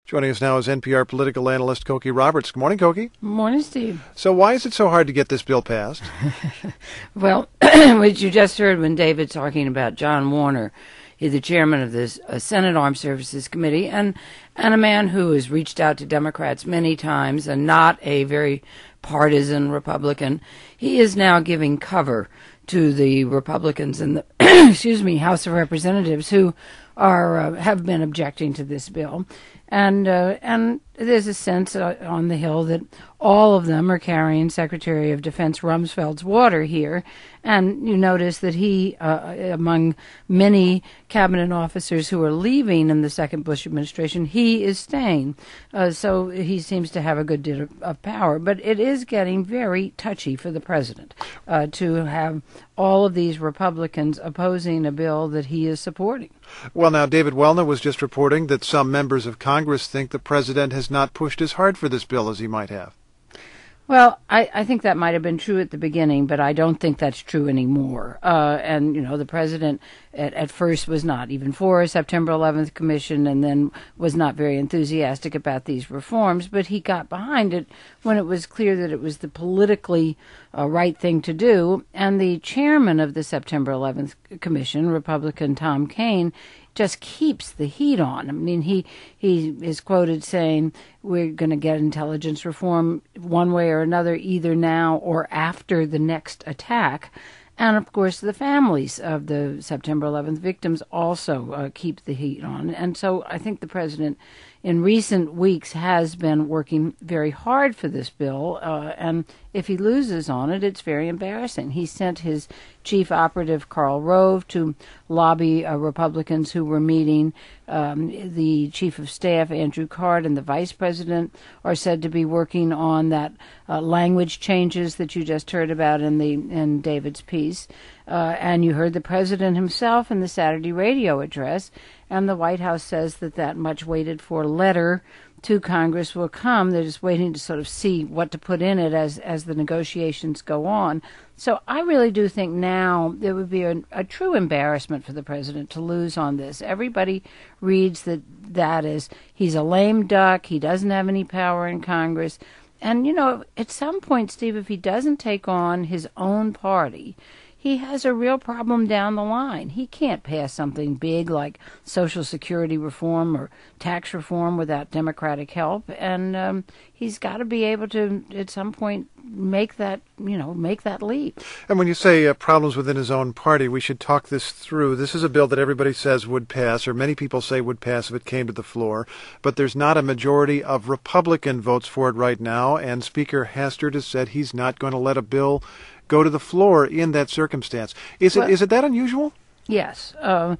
Joining us now is NPR political analyst Cokie Roberts. Good morning, Cokie. Morning, Steve. So why is it so hard to get this bill passed? Well, what you just heard when David's talking about John Warner, he's the chairman of this Senate Armed Services Committee, and a man who has reached out to Democrats many times and not a very partisan Republican. He is now giving cover to the Republicans in the House of Representatives who have been objecting to this bill. And there's a sense on the Hill that all of them are carrying Secretary of Defense Rumsfeld's water here. And you notice that he, among many cabinet officers who are leaving in the second Bush administration, he is staying. So he seems to have a good deal of power. But it is getting very touchy for the president to have all of these Republicans opposing a bill that he is supporting. Well, now, David Wellner was just reporting that some members of Congress think the president has not pushed as hard for this bill as he might have. Well, I think that might have been true at the beginning, but I don't think that's true anymore. And, the president at first was not even for a September 11th commission and then was not very enthusiastic about these reforms, but he got behind it when it was clear that it was the politically right thing to do. And the chairman of the September 11th commission, Republican Tom Kean, just keeps the heat on. I mean, he is quoted saying, we're going to get intelligence reform one way or another, either now or after the next attack. And, of course, the families of the September 11th victims also keep the heat on. And so I think the president in recent weeks has been working very hard for this bill. And if he loses on it, it's very embarrassing. He sent his chief operative, Karl Rove, to lobby Republicans who were meeting. The chief of staff, Andrew Card, and the vice president are said to be working on that language changes that you just heard about in David's piece. And you heard the president himself in the Saturday radio address, and the White House says that much waited for letter to Congress will come. They're just waiting to sort of see what to put in it as the negotiations go on. So I really do think now it would be a true embarrassment for the president to lose on this. Everybody reads that as he's a lame duck, he doesn't have any power in Congress. And, at some point, Steve, if he doesn't take on his own party, he has a real problem down the line. He can't pass something big like Social Security reform or tax reform without Democratic help, and he's got to be able to, at some point, make that leap. And when you say problems within his own party, we should talk this through. This is a bill that everybody says would pass, or many people say would pass if it came to the floor, but there's not a majority of Republican votes for it right now, and Speaker Hastert has said he's not going to let a bill go to the floor in that circumstance. Is it that unusual? Yes.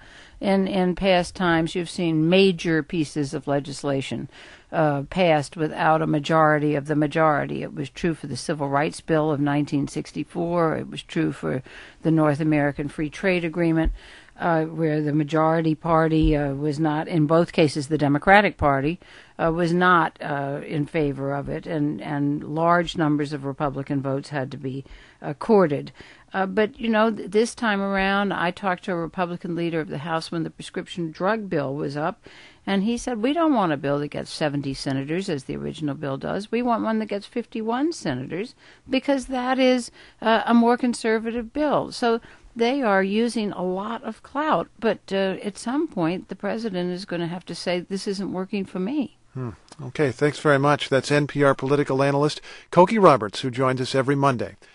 In past times, you've seen major pieces of legislation passed without a majority of the majority. It was true for the Civil Rights Bill of 1964. It was true for the North American Free Trade Agreement, where the majority party was not, in both cases the Democratic Party, was not in favor of it, and large numbers of Republican votes had to be courted. But, this time around, I talked to a Republican leader of the House when the prescription drug bill was up, and he said, we don't want a bill that gets 70 senators, as the original bill does. We want one that gets 51 senators, because that is a more conservative bill. So they are using a lot of clout, but at some point, the president is going to have to say, this isn't working for me. Okay, thanks very much. That's NPR political analyst Cokie Roberts, who joins us every Monday.